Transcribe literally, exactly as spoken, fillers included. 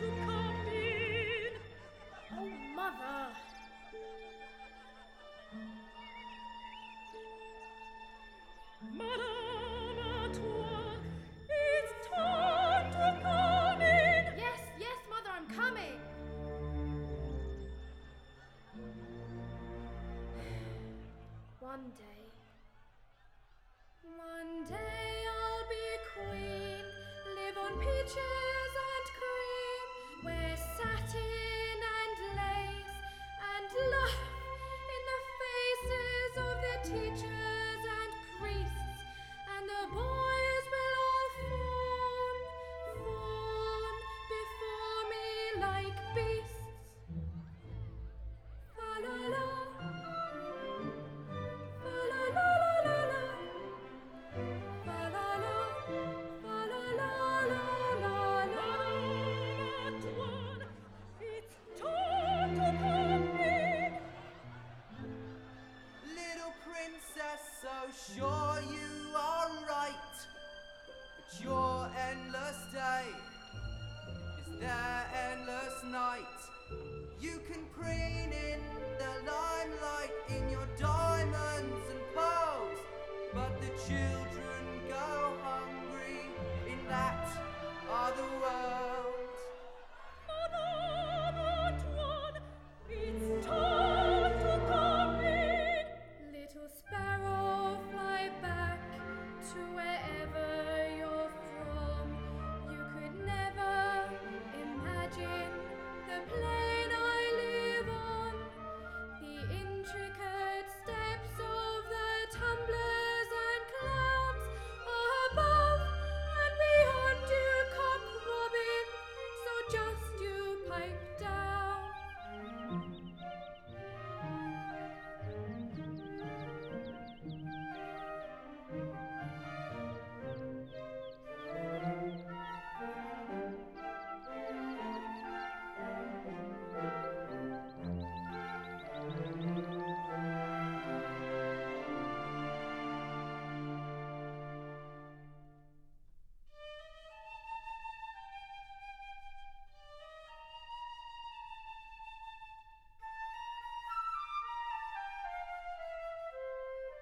to come in. Oh, Mother! Madame Antoine, it's time to come in. Yes, yes, Mother, I'm coming. One day, one day I'll be queen, live on peaches and cream, wear satin and lace, and laugh in the faces of the teachers and priests, and the boys will all fawn, fawn before me like beasts. Fa la la. So sure you are right, but your endless day is their endless night. You can preen